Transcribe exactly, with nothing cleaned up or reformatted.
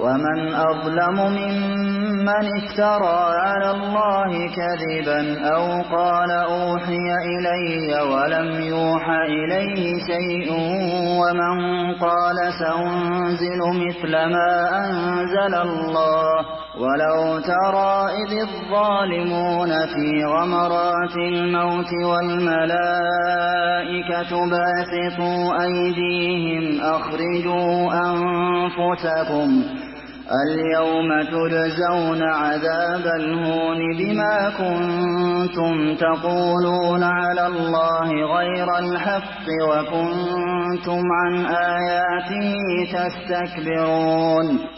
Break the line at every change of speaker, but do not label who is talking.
وَمَنْ أَظْلَمُ مِمَّنِ افْتَرَىٰ عَلَى اللَّهِ كَذِبًا أَوْ قَالَ أُوحِيَ إِلَيَّ وَلَمْ يُوحَ إِلَيْهِ شَيْءٌ وَمَن قَالَ سَأُنزِلُ مِثْلَ مَا أَنزَلَ اللَّهُ ۗ وَلَوْ تَرَىٰ إِذِ الظَّالِمُونَ فِي غَمَرَاتِ الْمَوْتِ وَالْمَلَائِكَةُ بَاسِطُو أَيْدِيهِمْ أَخْرِجُوا أَنفُسَكُمُ الْيَوْمَ تُجْزَوْنَ عَذَابَ الْهُونِ بِمَا كُنتُمْ تَقُولُونَ عَلَى اللَّهِ غَيْرَ الْحَقِّ وَكُنتُمْ عَنْ آيَاتِهِ تَسْتَكْبِرُونَ